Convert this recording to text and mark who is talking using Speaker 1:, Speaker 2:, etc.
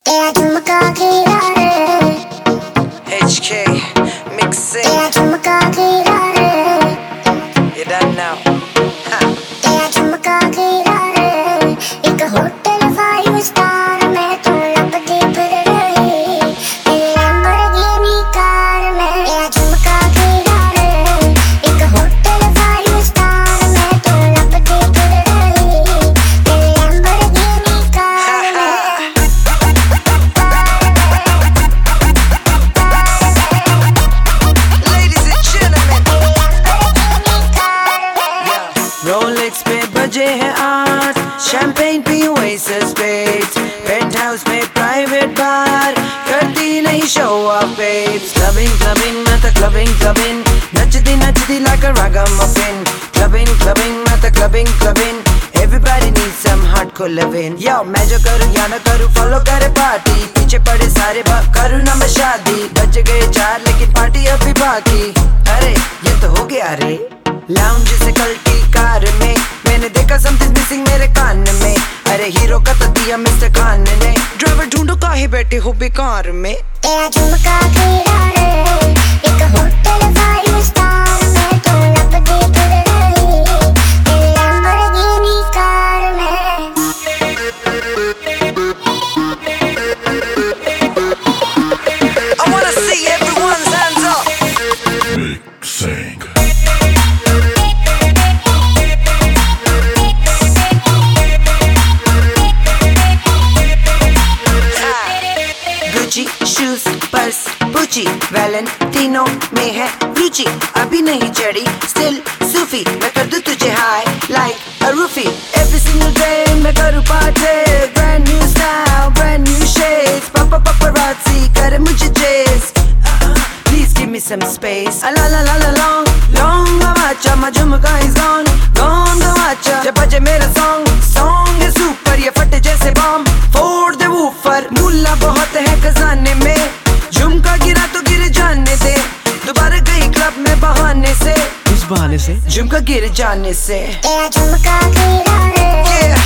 Speaker 1: HK mixing. You done now.
Speaker 2: एक hotel 5 star में तुम लपटी फिर रही, लैम्बोर्गिनी कार में झुमका गिरा रे। एक होटल 5 स्टार में तुम लपटी फिर रही, लैम्बोर्गिनी कार में।
Speaker 1: Ladies and gentlemen, Rolex पे बजे हैं 8, शैंपेन पी ओएसिस बेब्स, पेंटहाउस में प्राइवेट बार, करती नहीं show off babes. Clubbing clubbing मैं तो क्लबिंग, नचती like a ragamuffin। क्लबिंग मैं तो clubbing, everybody needs some hardcore living। Yo मैं जो करूँ या न करूँ फॉलो करे पार्टी, पीछे पड़े सारे करूँ ना मैं शादी। बज गए 4 लेकिन पार्टी अभी बाकी, अरे ये तो हो गया रे। लाउंज से कल की कार में मैंने देखा समथिंग मिसिंग मेरे कान में, अरे हीरो का तो दिया मिस्टर खान ने। ड्राइवर ढूंढो काहे बैठे हो बेकार में।
Speaker 2: झुमका गिरा रे, एक होटल 5 स्टार में तुम लपटी फिर रही, लैम्बोर्गिनी कार में।
Speaker 1: I wanna see everyone's hands up.
Speaker 3: Mixing.
Speaker 1: Gucci shoes, purse, Gucci, Valentino में है रुचि, अभी नहीं चढ़ी still सूफी, मैं कर दूं तुझे high like a roofie। Every single day मैं करूँ party, brand new style, brand new shades, paparazzi करे मुझे chase। Please give me some space। La la la la long गवाचा, my झुमका is gone गवाचा। जब बजे मेरा song है super, ये फटे जैसे बॉम्ब, फोड़ दे वूफर। मुल्ला बहुत है खजाने में, झुमका गिरा तो गिर जाने दे, दोबारा गई क्लब में बहाने से।
Speaker 4: इस बहाने से
Speaker 1: झुमका गिर जाने से।
Speaker 2: झुमका गिरा रे,